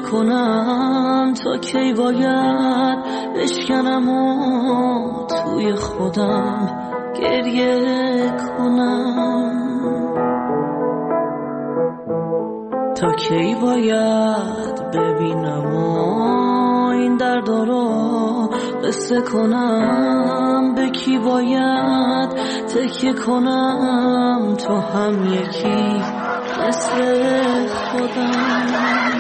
کنم تا کی باید بشکنم و توی خودم گریه کنم، تا کی باید ببینم و این دردا رو قصه کنم، به کی باید تکیه کنم تا هم یکی مثل خودم.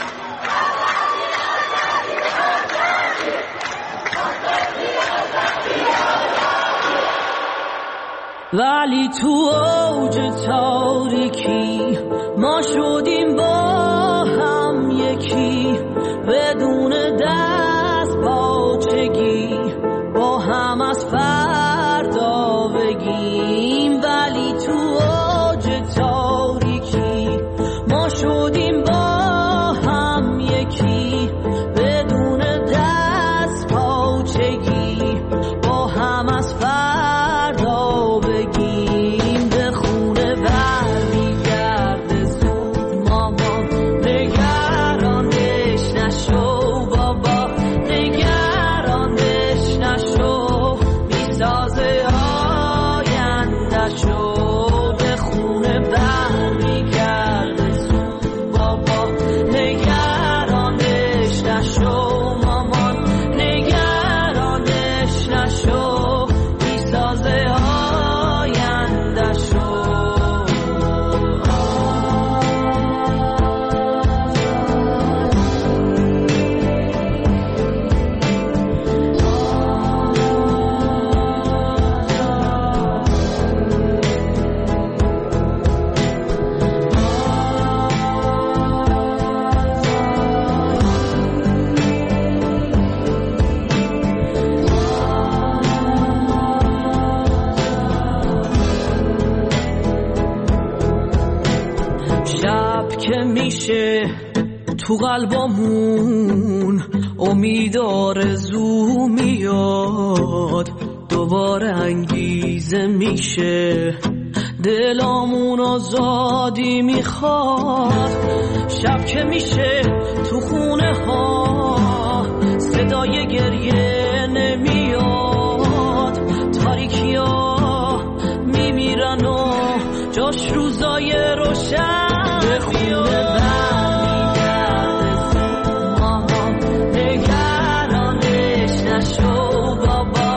ولی تو اوج تاریکی ما شدیم با هم یکی، بدون دست پاچگی با هم از فردا بگیم. ولی تو اوج تاریکی ما شدیم با هم یکی، بدون دست پاچگی با هم از فردا بگیم. به خونه برمیگرده زود مامان، نگرانش نشو بابا، نگرانش نشو، میسازه آینده‌شو. به خونه برمیگرده زود بابا، نگرانش نشو مامان، نگرانش نشو، میسازه آینده‌شو. شب که میشه تو قلبمون امید آرزو میاد، دوباره انگیزه میشه دلامون آزادی میخواد. شب که میشه تو خونه ها صدای گریه نمیاد، تاریکی ها میمیرن و جاش روزای روشن. به خونه برمیگرده زود مامان، نگرانش نشو بابا،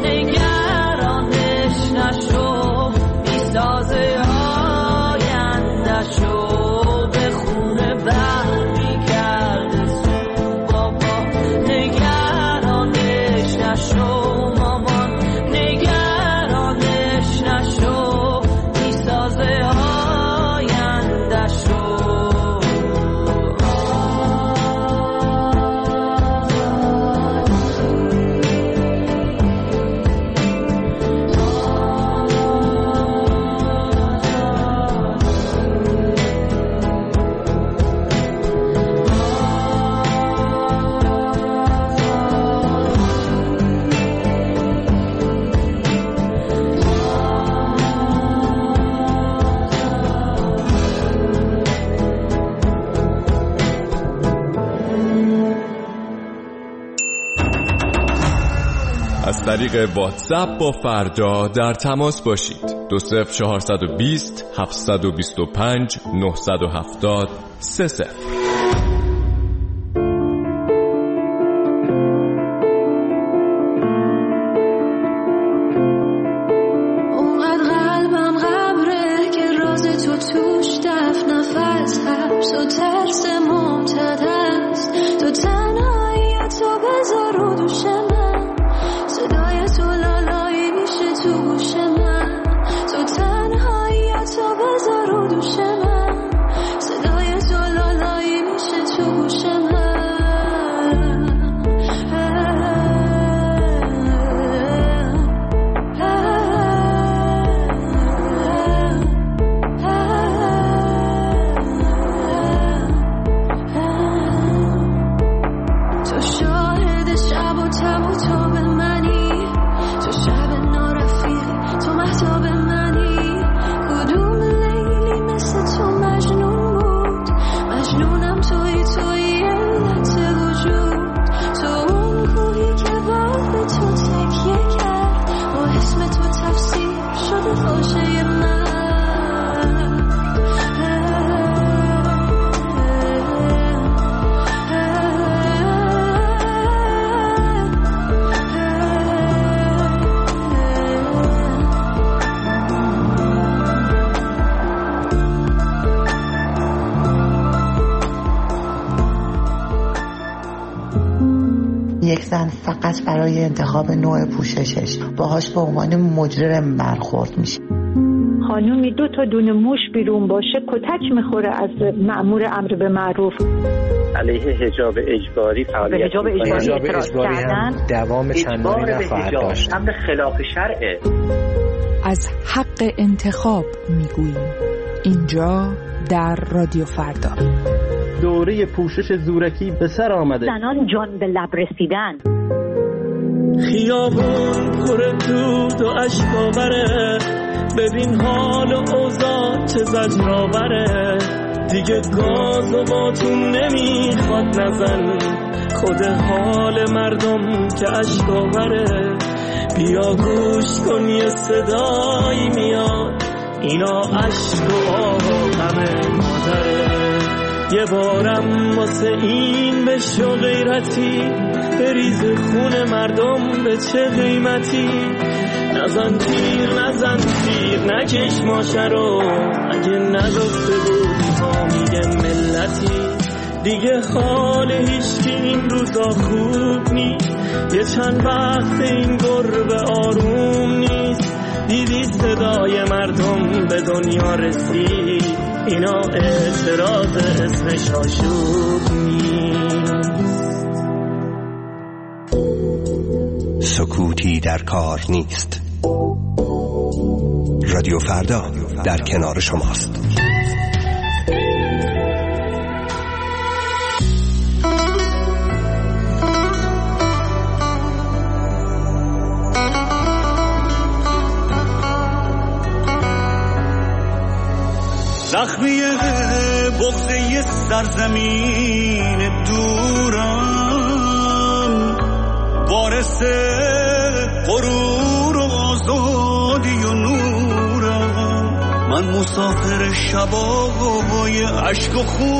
نگرانش نشو، میسازه آینده‌شو. به خونه برمیگرده زود بابا، نگرانش نشو مامان، نگرانش نشو، میسازه آینده‌شو. از طریق واتساپ با فردا در تماس باشید. 20420 725 970 30. اونقدر قلبم غبره که راز تو توش دفن نفس، حبس و ترس ممتد است. تو تنهایی تو بذار رو دوش من، صدای تو لالایی میشه تو گوش من. تو تنهایی تو بذار رو دوش من، صدای تو لالایی یک زن فقط برای انتخاب نوع پوششش باهاش به عنوان مجرم برخورد میشه. خانومی 2 تا دونه موش بیرون باشه کتک میخوره از مأمور امر به معروف. علیه حجاب اجباری فعالیت حجاب اجباری هم دوام چندانی نخواهد داشت. امر خلاف شرعه. از حق انتخاب میگوییم اینجا در رادیو فردا. دوره پوشش زورکی به سر آمده. زنان جان به لب رسیدن. خیابون پر دود و اشکاوره، ببین حال و اوضاع چه زجرآوره. دیگه گاز و باتون نمیخواد نزن، خود حال مردم که اشکاوره. بیا گوش کن یه صدایی میاد، اینا اشک و آه و غم مادره. یه بارم واسه این بشو غیرتی، بریز خون مردم به چه قیمتی. نزن تیر نکش ماشه رو، اگه نگفته بودی ها میگه ملتی. دیگه حال هیچکی این روزا خوب نیست، یه چند وقت این گربه آروم نیست. دیدی صدای مردم به دنیا رسید، اینا اعتراض اسمش آشوب نیست. سکوتی در کار نیست. رادیو فردا در کنار شماست. زخمی بغضه سرزمین دورم، وارث غرور و آزادی و نورم. من مسافر شبای عشق و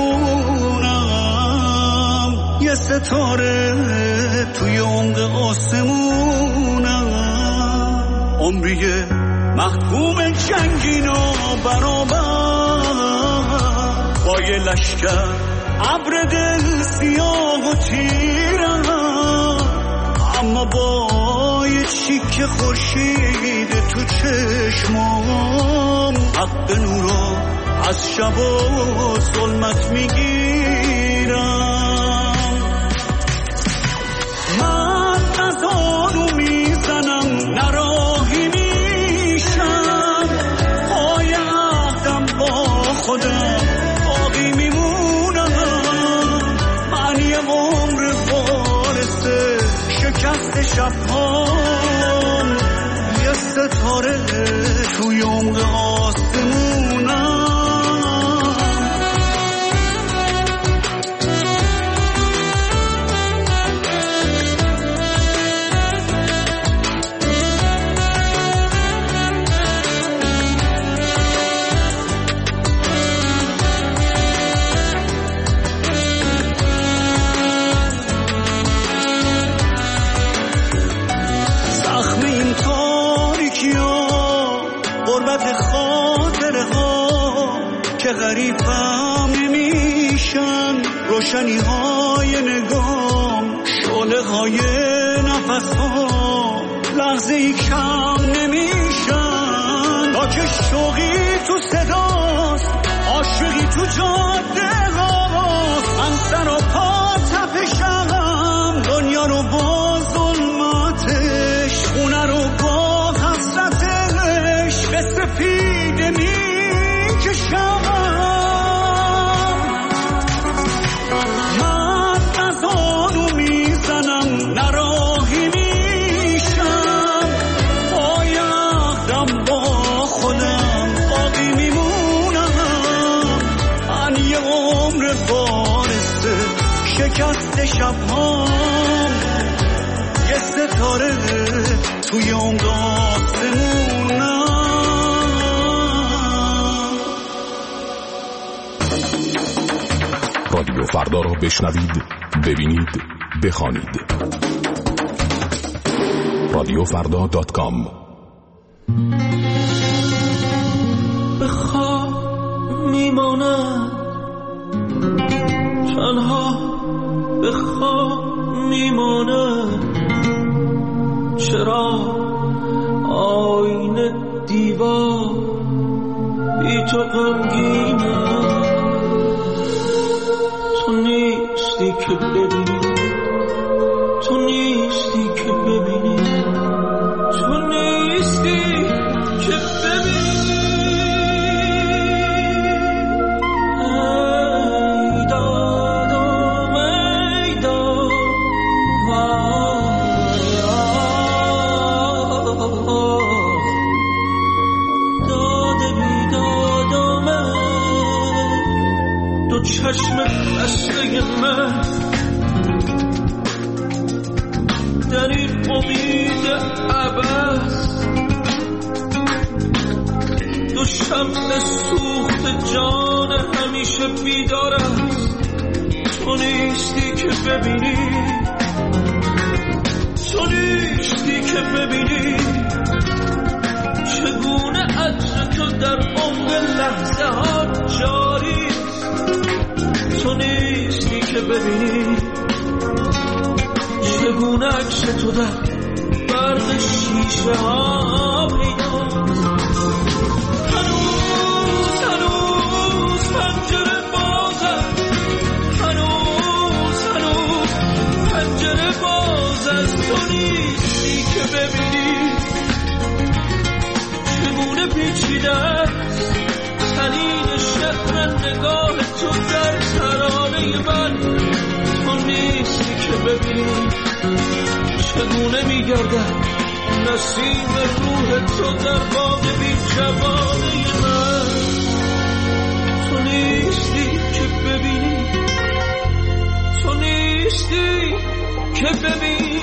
خونم، یه ستاره توی عمق آسمونم. عمریه محکوم جنگینا برابر با یه لشکر ابر دل سیاه و تیرم. اما با یه چیک خورشید تو چشمام، حق نورا از شب و ظلمت میگیرم. من از آنو میزنم نراهی میشم، پای عهدم با خودم باقی میمونم. من یه عمر وارث شکست شبهام، یه ستاره توی عمق آسمونم. که غریبم نمیشن روشنی های نگام، شعله های نفس ها لحظه ای کم نمیشن. تا که شوقی تو صداست، عاشقی تو جاده هاست. من سر و پا تپشم، دنیا رو با ظلمتش، خونه رو با حسرتش به سفیده میکشم. نراهی میشم، پای عهدم با خودم باقی میمونم. من یه عمر وارث شکست شبهام، یه ستاره توی عمق آسمونم. رادیو فردا رو بشنوید، ببینید، بخوانید. radiofrda.com. به خواب میمانم، تنها به خواب میمانه. چرا آینه دیوار بی تو غمگینه؟ تو نیستی که ببینی، تو نیستی که ببینی، تو نیستی که ببینی. ای دادم ای داد، داده بیدادم دو چشم بسته من در این امید عبث، دو شمع سوخت جان همیشه بیدار است. تو نیستی که ببینی، تو نیستی که ببینی چگونه عطر تو در عمق لحظه ها جاری. تو نیستی که ببینی چگونه عکس تو در برق شیشه ها پیداست. هنوز هنوز پنجره بازم، هنوز هنوز پنجره باز است. تو نیستی که ببینی چگونه پیچیده تنین شعر نگاه تو در ترانه من. تو نیستی که ببینی چگونه میگردد نسیم روح تو در باغ بی جوانه من. تو نیستی که ببینی، تو نیستی که ببینی.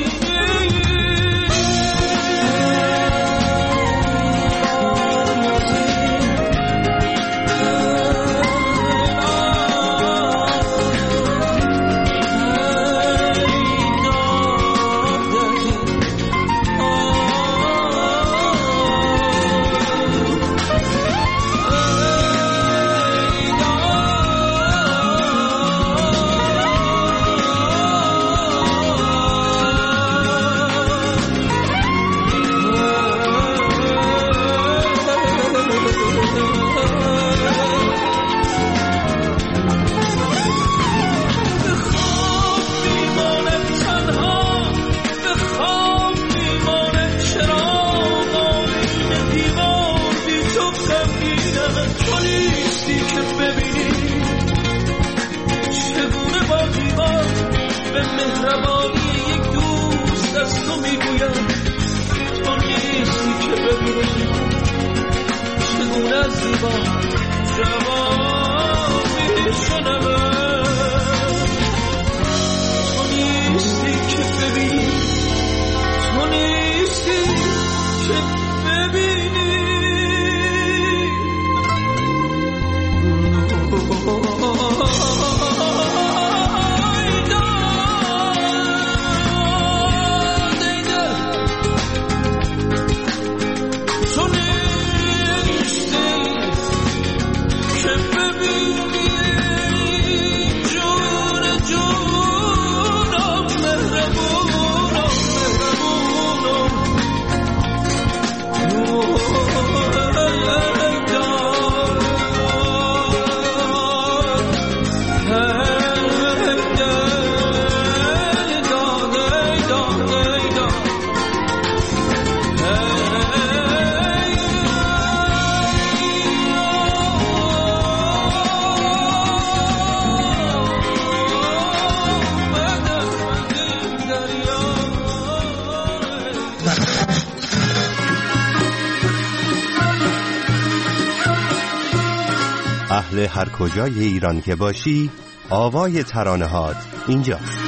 اهل هر کجای ایران که باشی، آوای ترانه‌هات اینجاست.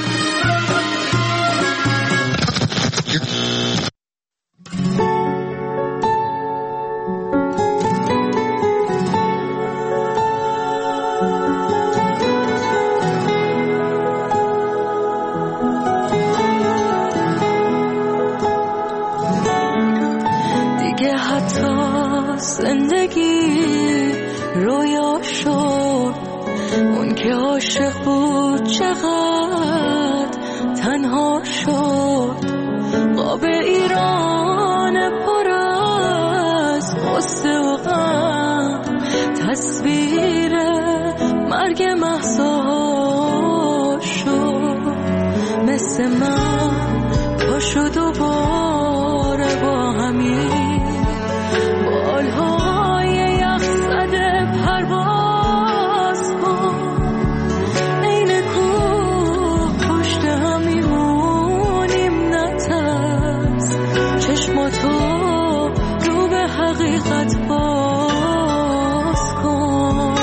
دیگه حتی زندگی رویا شد، اون که عاشق بود چقدر تنها شد قاب ایران پر از قصه و غم، تصویر مرگ مهسا شد مثل من پاشو دوباره با همین بالهای یخ زده پرواز کن، این کوه پشت هم میمونیم نترس، چشماتو رو به حقیقت باز کن.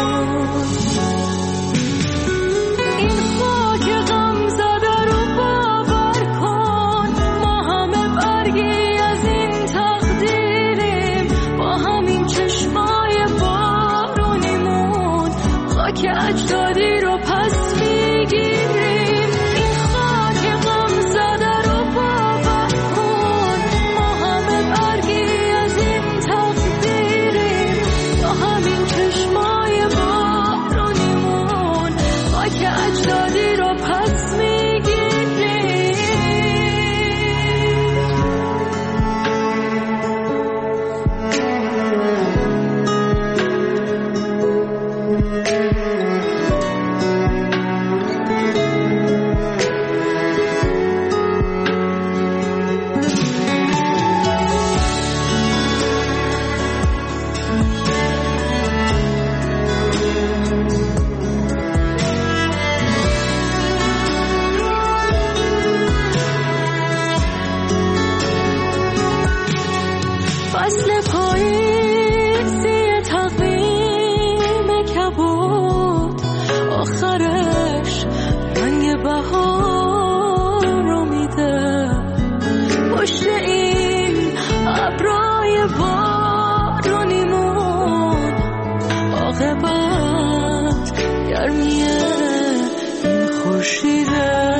این خاک غم زده رو باور کن، ما همه برگی از این تقدیریم، با همین چشمای بارونیمون خاک اجدادی رو پس میگیریم. این خاک غم زده رو باور کن، ما همه برگی از این تقدیریم، با همین چشمای بارونیمون خاک اجدادی رو پس میگیریم. فصل پاییزی تقویم کبود، آخرش رنگ بهار رو میده، پشت این ابرای بارونیمون عاقبت گرمی این خورشیده.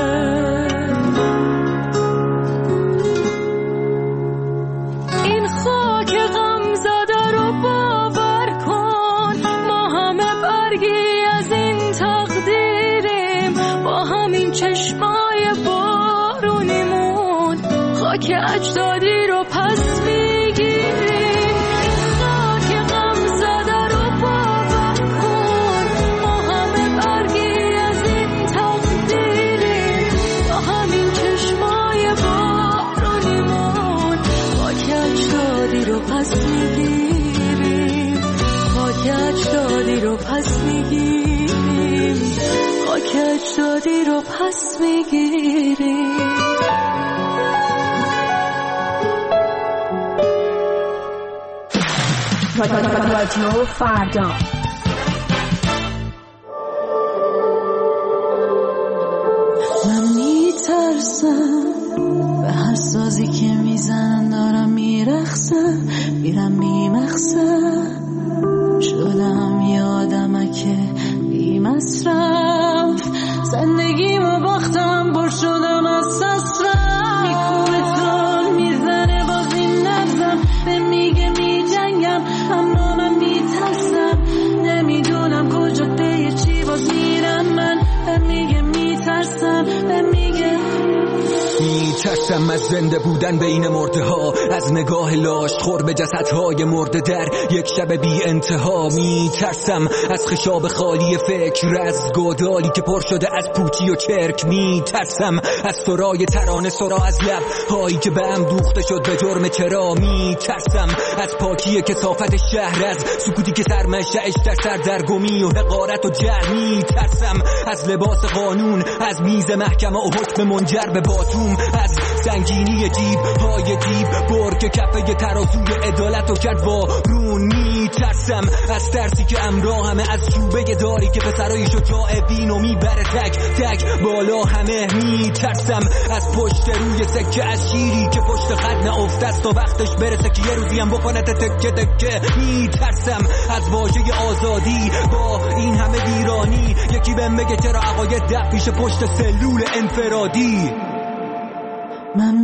این خاک غم زده رو باور کن، ما همه برگی از این تقدیریم، با همین چشمای بارونیمون خاک اجدادی رو پس میگیریم. این خاک غم زده رو باور کن، ما همه برگی از این تقدیریم، با همین چشمای بارونیمون خاک اجدادی رو پس میگیریم، خاک اجدادی رو پس میگیریم، خاک اجدادی رو پس میگیریم. رادیو فردا. من میترسم به هر سازی که میزنن، دارم میرخصم میرم بیمقصد، شدم یه آدمک بی مصرف، زندگیمو باختم پر شدم از تصرف، میکوبتون میزنه باز این نبزم، به میگه میجنگم اما من میترسم، نمیدونم کجا به چی باز میرم من، به میگه میترسم، به میگه میترسم از زنده بودن بین مرده ها، از نگاه لاشخور به جسدهای مرده در یک شب بی انتها، میترسم از خشاب خالی فکر، از گودالی که پر شده از پوچی و چرک، میترسم از سرای ترانه سرا از لب هایی که به هم دوخته شد به جرم چرا، میترسم از پاکی کثافت شهر، از سکوتی که سرمشه‌اش در سردرگمی و حقارت و جهل، میترسم از لباس قانون، از میز محکمه و حکم منجر به باتوم، از سنگینی جیب های دیب برگ کفه ترازوی عدالت و کرد وارون، میترسم از ترسی که امرا همه، از چوبه داری که پسرای شجاع وینو میبره تک تک بالا همه، میترسم از پشت روی سکه، از شیری که پشت خط نافته است تا وقتش برسه که یه روزی هم بکنه تکه تکه، میترسم از واژه آزادی با این همه ویرانی، یکی بهم بگه چرا عقاید ده پیش پشت سلول انفرادی. من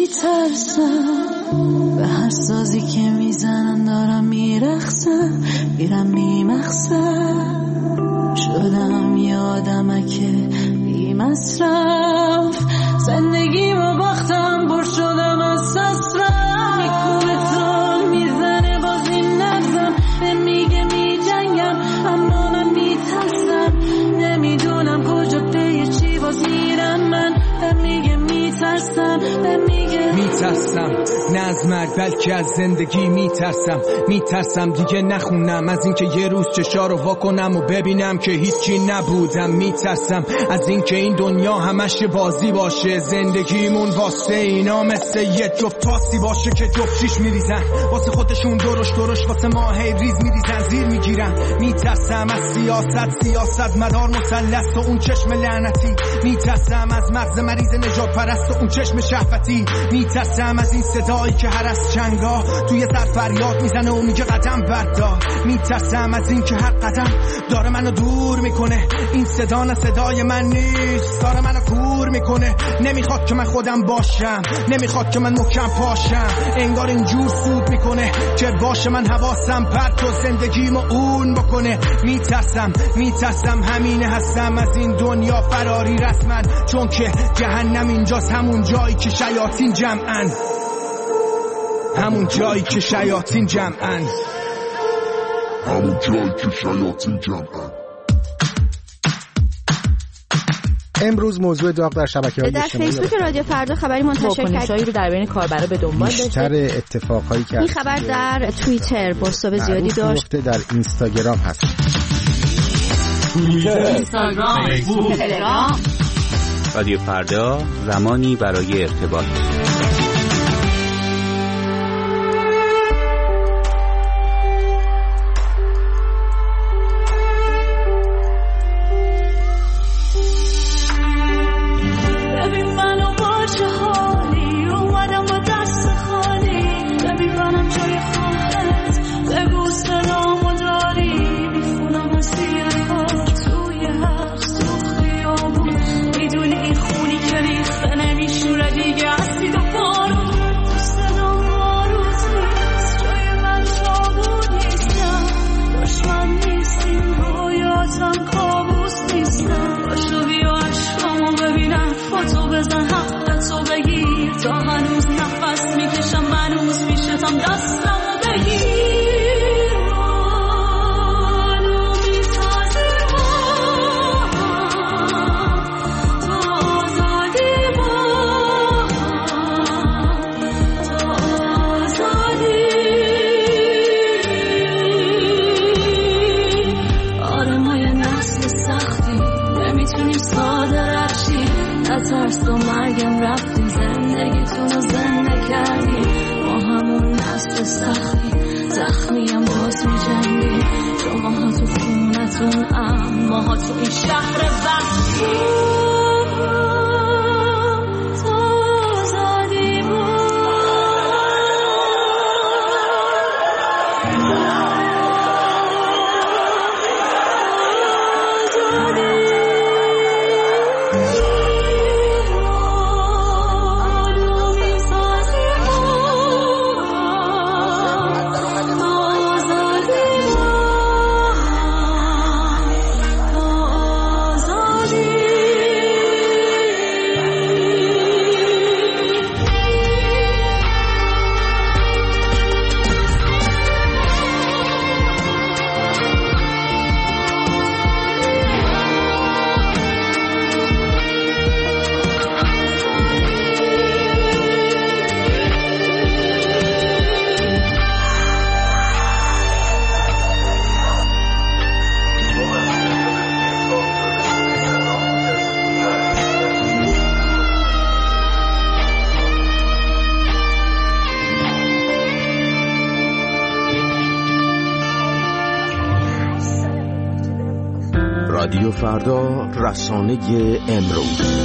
میترسم به هر سازی که میزنن، دارم میرخصم میرم بیمقصد، شدم یه آدمک بی مصرف، زندگیم و باختم بر شدم از سسرم میکوبتون میزنه باز این نفسم به میگه میجنگم اما من میترسم نمیدونم کجا به چی باز میرم من به میگه میترسم به میگه میترسم نه از مرگ بلکه از زندگی میترسم دیگه نخونم از اینکه یه روز چشا رو واکنم و ببینم که هیچی نبودم میترسم از اینکه این دنیا همش بازی باشه زندگیمون واسه اینا مثل یه جفت پاسی باشه که جفت شیش میریزن واسه خودشون درش واسه ما هی ریز میریزن زیر میگیرن میترسم از سیاست مدار مثلث و اون چشم لعنتی میترسم از مغز مریض نجات پرست و اون چشم شهوتی میترسم از این صدایی که هر از چنگا توی سر فریاد میزنه و میگه قدم بردار میترسم از این که هر قدم داره منو دور میکنه این صدا نه صدای من نیست داره منو کور میکنه نمیخواد که من خودم باشم نمیخواد که من محکم پاشم انگار اینجور سود میکنه که باشه من حواسم پرت و زندگیمو اون بکنه میترسم همینه هستم از این دنیا فراری رسما چون که جهنم اینجاست همون جایی که شیاطین جمعن امروز موضوع داغ در شبکه‌های اجتماعی در فیسبوک رادیو فردا خبری منتشر کرد رو در بین کاربرا به دنبال داشته بیشتر اتفاقایی که این خبر در توییتر بازتاب زیادی داشت در اینستاگرام هست اینستاگرام فیسبوک تلگرام رادیو فردا زمانی برای ارتباط رادیو فردا، رسانه امروز.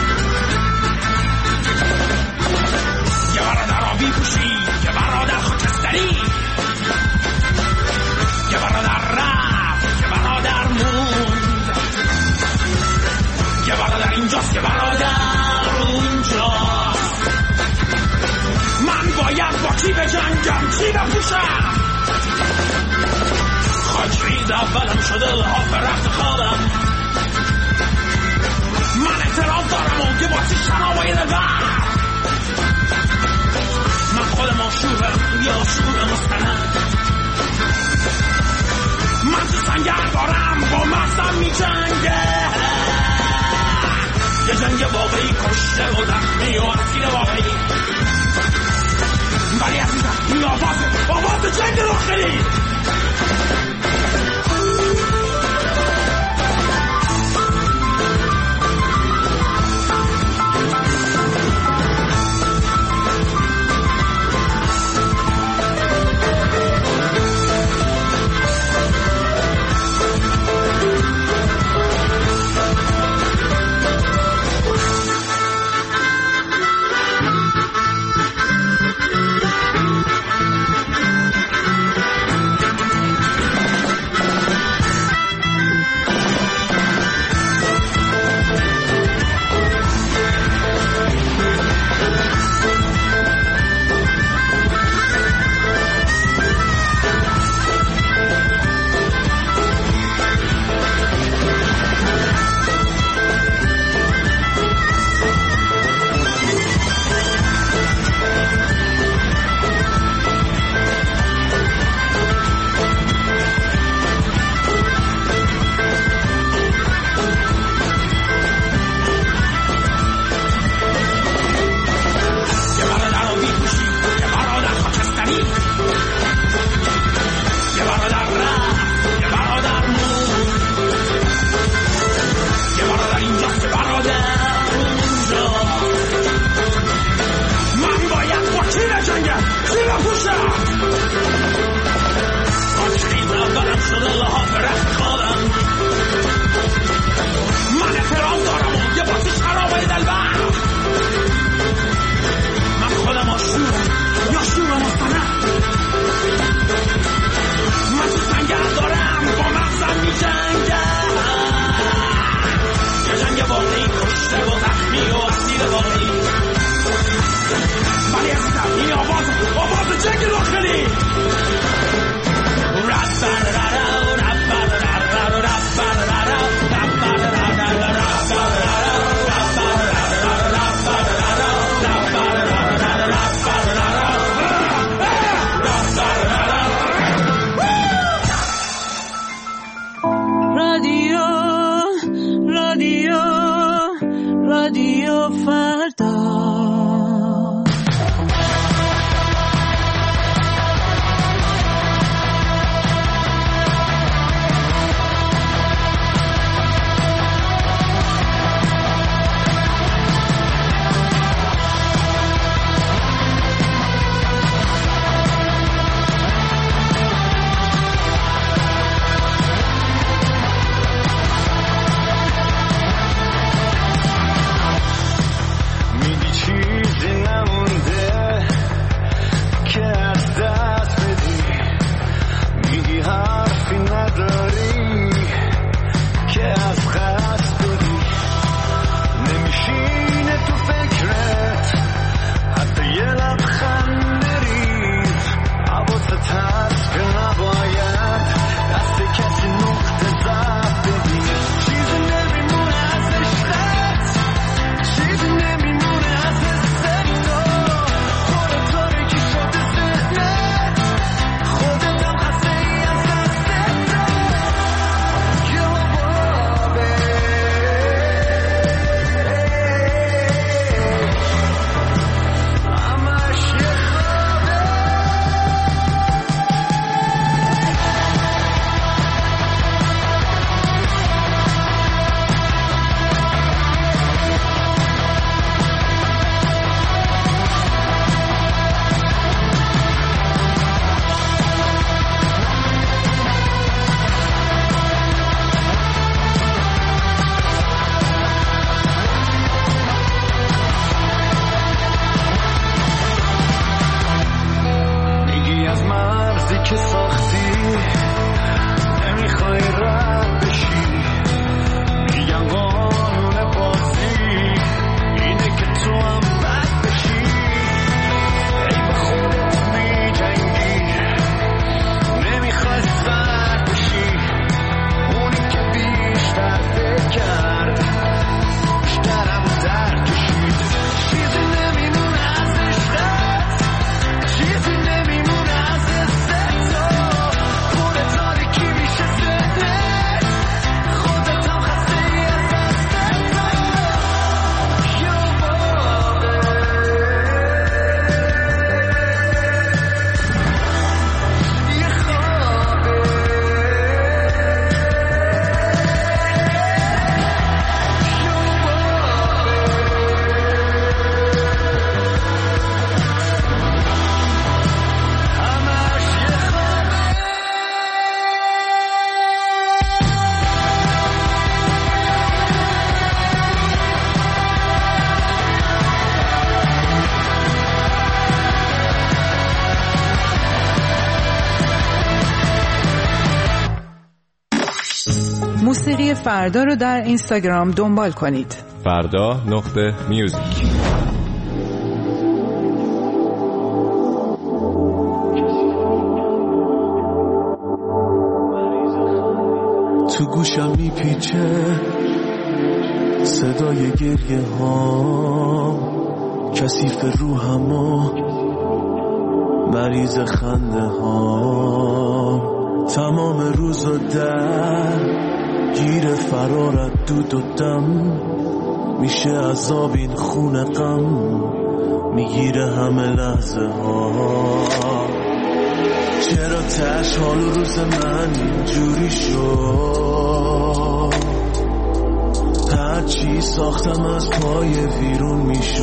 یه برادر اولم شده لحاف رخت خوابم. من اعتراض دارم و که با چی شنابایی دلبر. من خودم آشورم یا شور مستند. من تو سنگر دارم با مغزم می جنگه. یه جنگ واقعی کشته و زخمی و اسیر واقعی. ولی عزیزم این آواز جنگ داخلی. رادیو فردا. موسیقی فردا رو در اینستاگرام دنبال کنید. فردا.music. تو گوشم میپیچه صدای گریه ها، کثیف روحم و مریض خنده ها، تمام روز و در گیر فرارت دود و دم، میشه عذاب این خون غم، میگیره همه لحظه ها. چرا تش حال روز من اینجوری شد؟ هرچی ساختم از پای ویرون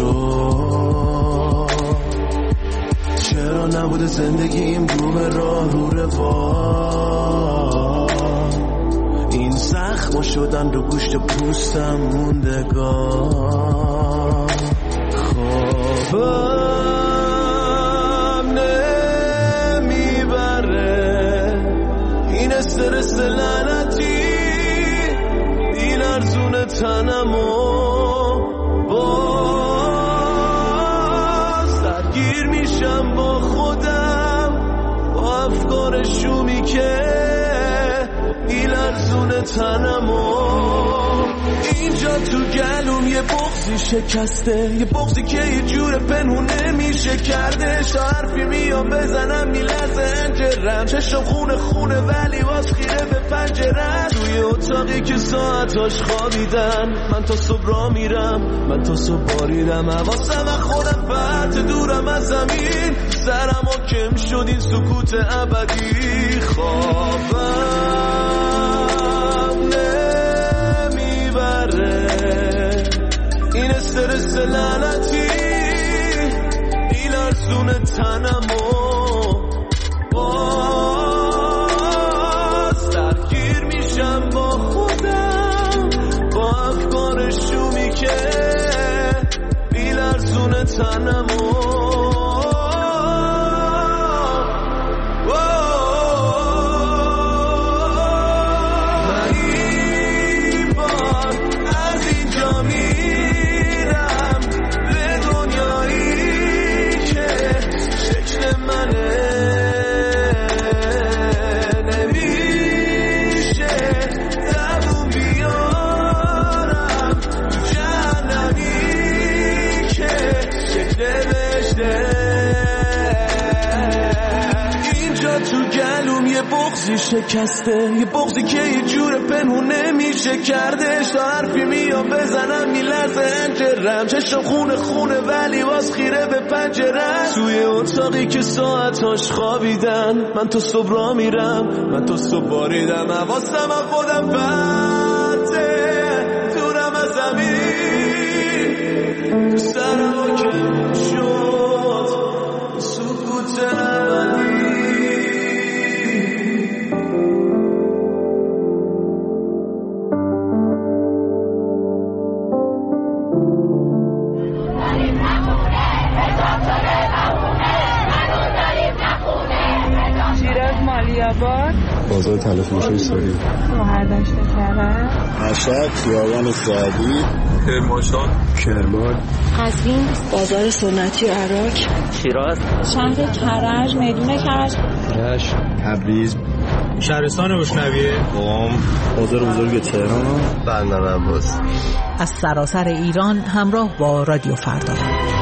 میشد. چرا نبوده زندگیم رو به راه رو روان؟ این زخم شدن رو گوشت پوستم موندگار. خوابم نمیبره این استرس لعنتی، این ارزون تنمو باز درگیر میشم با خودم، با افکار شومی که این ارزون تنمو. اینجا تو گلوم یه بغضی شکسته، یه بغضی که یه جور پنهون نمیشه کردش. حرفی میام بزنم میلرزه انجرم، چشم خونه خونه ولی باز خیره به پنجرم. توی اتاقی که ساعتاش خوابیدن، من تا صبح را میرم، من تا صبح باریدم. حواسم از خودم پرت دورم از زمین، سرم حاکم شد این سکوت ابدی. خوابم نمیبره این استرس لعنتی، این ارزون تنمو باز درگیر میشم با خودم، با افکار شومی که این ارزون تنمو. اینجا تو گلوم یه بغضی شکسته، یه بغضی که یه جور پنهون نمیشه کردش. تا حرفی میام بزنم میلرزه انجرم، چشم خونه خونه ولی باز خیره به پنجرم. توی اتاقی که ساعتاش خوابیدن، من تا صبح را میرم، من تا صبح باریدم. حواسم از خودم پرته دورم از زمین، سرم حاکم شد سکوت ابدی. مالیاباد، بازار تلفروشی سوری، مهردشت کرد، مشهد، خیابان سعدی، کرمانشاه، کرمان، قزوین، بازار سنتی عراق، شیراز، شهر کرج، میدون کرج، رشت، تبریز، شهرستان روشنویه، قم، بازار بزرگ تهران، بندر عباس. از سراسر ایران همراه با رادیو فردا.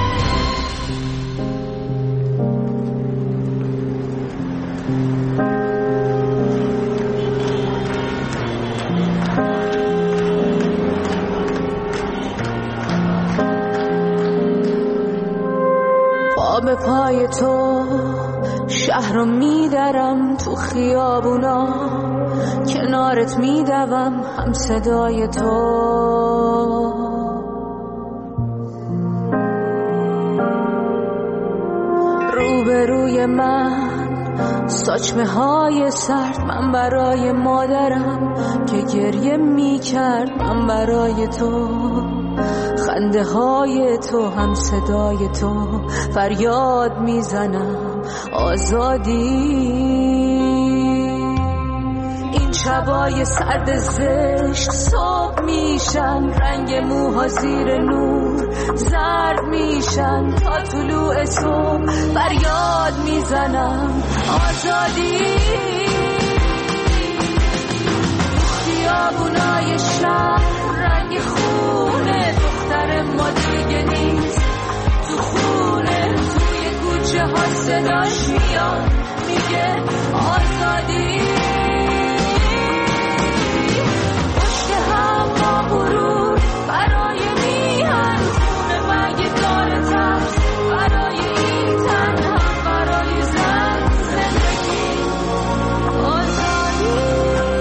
به پای تو شهر رو میدرم، تو خیابونا کنارت میدوم، هم صدای تو. روبروی من ساچمه های سرد، من برای مادرم که گریه میکرد، من برای تو. خنده های تو، هم صدای تو، فریاد میزنم آزادی. این شبای سرد زشت صبح میشن، رنگ موها زیر نور زرد میشن، تا طلوع صبح فریاد میزنم آزادی. خیابونای شهر رنگ خونه، دختر ما دیگه نیست تو خونه، توی کوچه ها صداش میاد میگه آزادی. پشت هم با غرور برای میهن، خونه مگه داره ترس برای این تن، هم برای زن زندگی آزادی.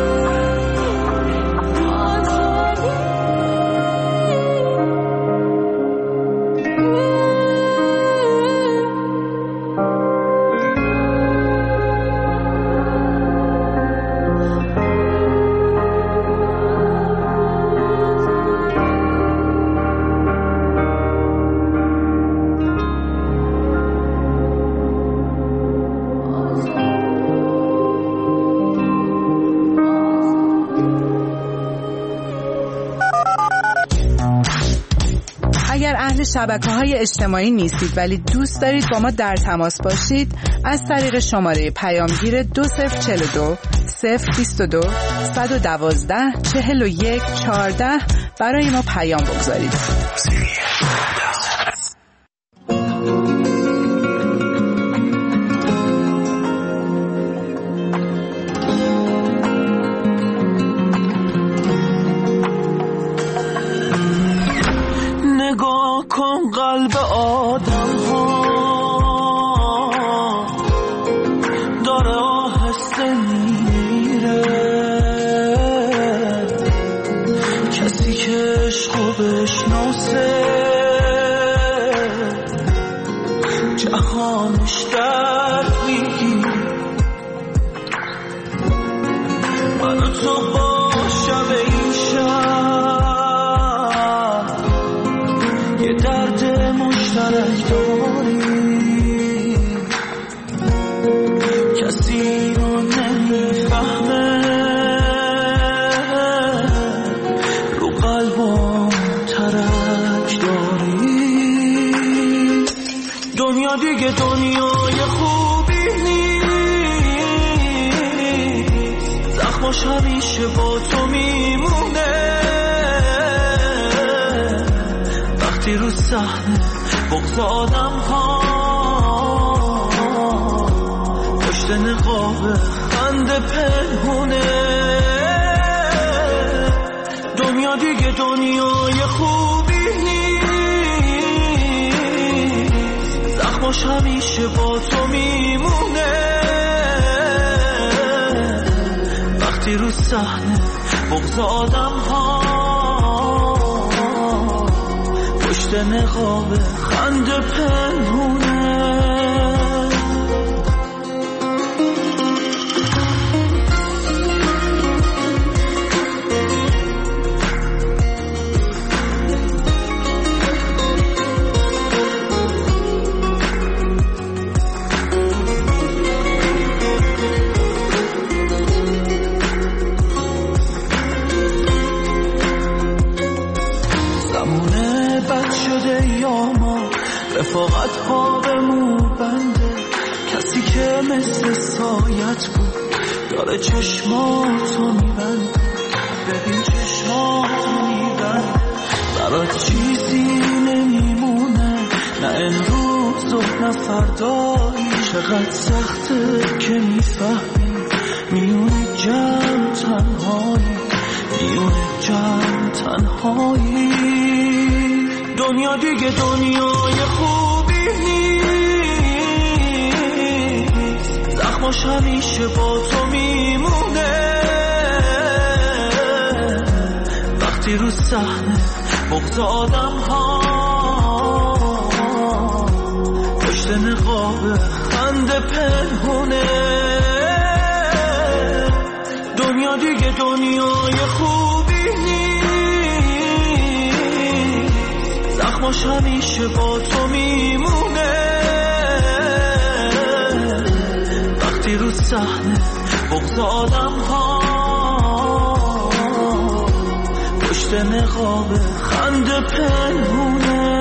شبکه‌های اجتماعی نیستید ولی دوست دارید با ما در تماس باشید، از طریق شماره پیامگیر 2042 022 112 41 14 برای ما پیام بگذارید. قلب آدم ها داره آهسته میره، کسی که عشقو بشناسه جهانش درد میگیره. من و تو با شب این شب یه درد مشترک داریم، کسی رو نمیفهمه، رو قلبم ترک داریم. دنیا دیگه دنیای خوبی نیست، زخماش همیشه با تو میمونه. رو صحنه بغض آدم ها پشت نقاب خنده پنهونه. دنیا دیگه دنیای خوبی نیست، زخماش همیشه با تو میمونه. وقتی رو صحنه بغض آدم ها پشت نقاب خنده پنهونه. رفاقت ها به مو بنده، کسی که مثل سایت بود داره چشماتو میبنده. ببین چشماتو میبنده، برات چیزی نمیمونه، نه امروز و نه فردایی. چقدر سخته که میفهمی میونه جمع تنهایی، میونه جمع تنهایی. دنیا دیگه دنیای خوبی نیست، زخماش همیشه با تو میمونه. وقتی رو صحنه بغض آدم ها پشت نقاب خنده پنهونه. دنیا دیگه دنیای خوبی نیست، زخماش همیشه با تو میمونه. وقتی رو صحنه بغض آدم ها پشت نقاب خنده پنهونه.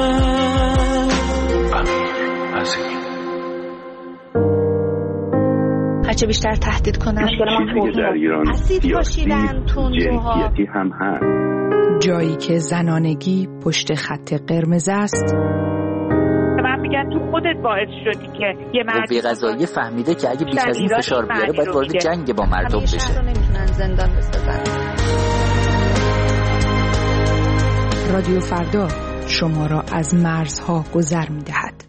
هرچه بیشتر تهدید کنن در ایران اسید پاشیدن تندروها هم هست. جایی که زنانگی پشت خط قرمز است. من میگن تو خودت باعث شدی که یه قوه قضاییه فهمیده که اگه بیش از این فشار بیاره باید وارد جنگ با مردم بشه. شهر رو نمیتونن زندان بسازن. رادیو فردا شما را از مرزها گذر میدهد.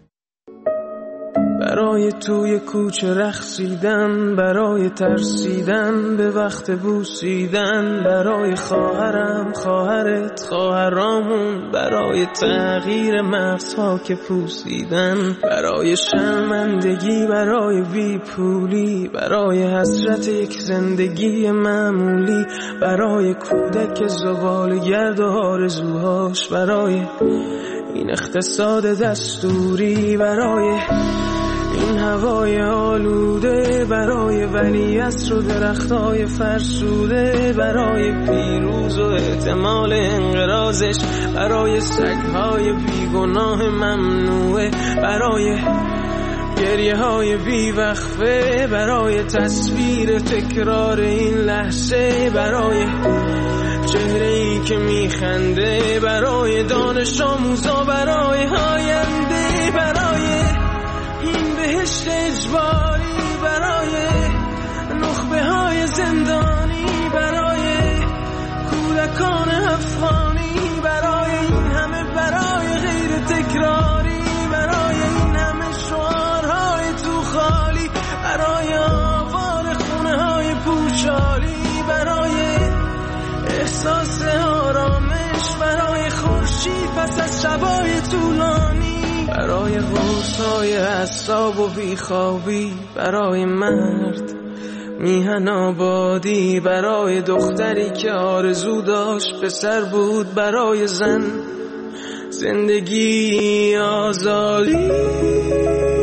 برای توی کوچه رقصیدن، برای ترسیدن به وقت بوسیدن، برای خواهرم، خواهرت، خواهرامون، برای تغییر مغزها که پوسیدن، برای شرمندگی، برای بیپولی، برای حسرت یک زندگی معمولی، برای کودک زبالگرد و آرزوهاش، برای این اقتصاد دستوری، برای این هوای آلوده، برای ولیعصر و درختای فرسوده، برای پیروز و احتمال انقراضش، برای سگهای بیگناه ممنوعه، برای گریه های بیوقفه، برای تصویر تکرار این لحظه، برای چهره ای که میخنده، برای دانش آموزا، برای آینده، برای این بهشت اجباری، برای نخبه های زندانی، برای کودکان افغانی، برای این همه، برای غیر تکراری، برای این همه شعارهای تو خالی، برای آوار خونه های پوچالی، برای احساس آرامش، برای خورشید پس از شبای طولانی، برای غوصای اعصاب و بیخوابی، برای مرد میهن آبادی، برای دختری که آرزو داشت پسر بود، برای زن زندگی آزادی.